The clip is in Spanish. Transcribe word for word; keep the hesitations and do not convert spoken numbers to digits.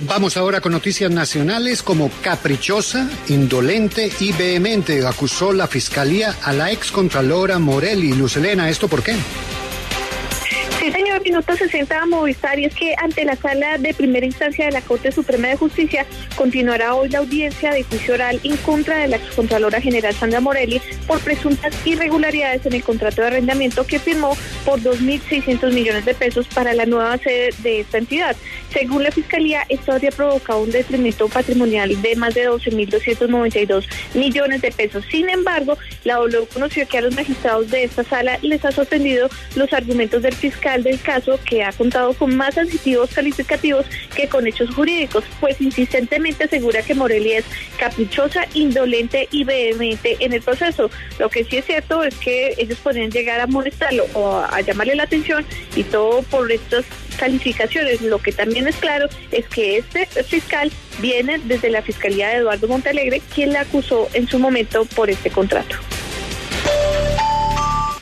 Vamos ahora con noticias nacionales. Como caprichosa, indolente y vehemente acusó la Fiscalía a la excontralora Morelli. Luz Helena, ¿esto por qué? Sí, señor, minuto sesenta a Movistar, y es que ante la Sala de Primera Instancia de la Corte Suprema de Justicia continuará hoy la audiencia de juicio oral en contra de la excontralora general Sandra Morelli por presuntas irregularidades en el contrato de arrendamiento que firmó por dos mil seiscientos millones de pesos para la nueva sede de esta entidad. Según la Fiscalía, esto habría provocado un detrimento patrimonial de más de doce mil doscientos noventa y dos millones de pesos. Sin embargo, la W conoció que a los magistrados de esta sala les ha sorprendido los argumentos del fiscal del caso, que ha contado con más adjetivos calificativos que con hechos jurídicos, pues insistentemente asegura que Morelli es caprichosa, indolente y vehemente en el proceso. Lo que sí es cierto es que ellos podrían llegar a molestarlo o a llamarle la atención, y todo por estas calificaciones. Lo que también es claro es que este fiscal viene desde la Fiscalía de Eduardo Montalegre, quien la acusó en su momento por este contrato.